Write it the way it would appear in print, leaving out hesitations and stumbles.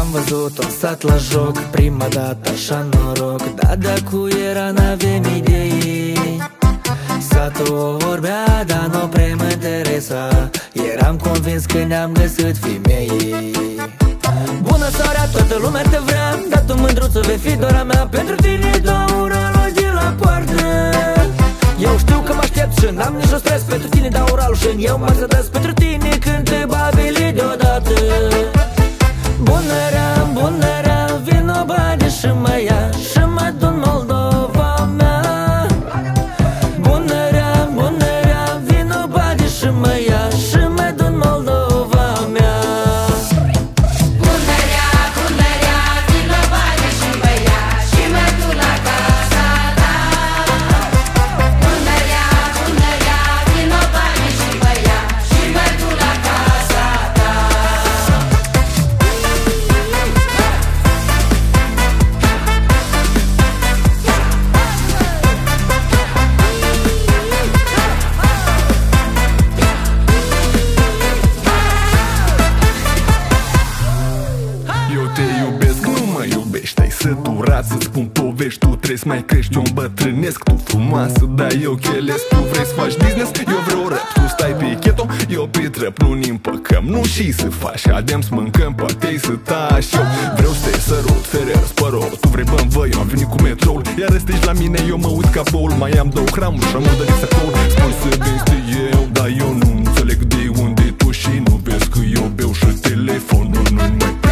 Am văzut un sat la joc, prima dată așa noroc, dar de-acu era n-avem idei. Satul o vorbea, dar nu prea mă interesa. Eram convins că ne-am găsit femei. Bună seara, toată lumea te vrea, dar tu mândruță vei fi doar a mea. Pentru tine dau uralul de la poartă. Eu știu că mă aștept și n-am niciun stres. Pentru tine dau uralul și eu mă zădesc. Pentru tine cântă babele deodată. Bună rea, vino bani și mă ia și mă dun Moldova mea. Bună rea, vino bani și mă ia și mă dun Moldova mea. Bună rea, vino bani și mă ia și mă duc la casa ta. Bună rea, vino bani și mă ia și mă duc la casa ta. Eu te iubesc, nu mă iubești. Ai săturat să-ți spun povești. Tu trebuie să mai crești, eu îmbătrânesc. Tu frumoasă, dar eu chelesc. Tu vrei să faci business, eu vreau rap. Tu stai pe keto, eu pe trăp. Nu ne împăcăm, nu și să faci. Adem să mâncăm, poate să tași. Eu vreau să te sărut, Ferrer, spărou. Tu vrei bănvăi, eu am venit cu metroul. Iar ăstești la mine, eu mă uit ca boul. Mai am 2 gramuri și am udărit sacoul. Spun să vezi eu, dar eu nu înțeleg de unde tu și nu vezi că eu beau și telefonul nu-i mai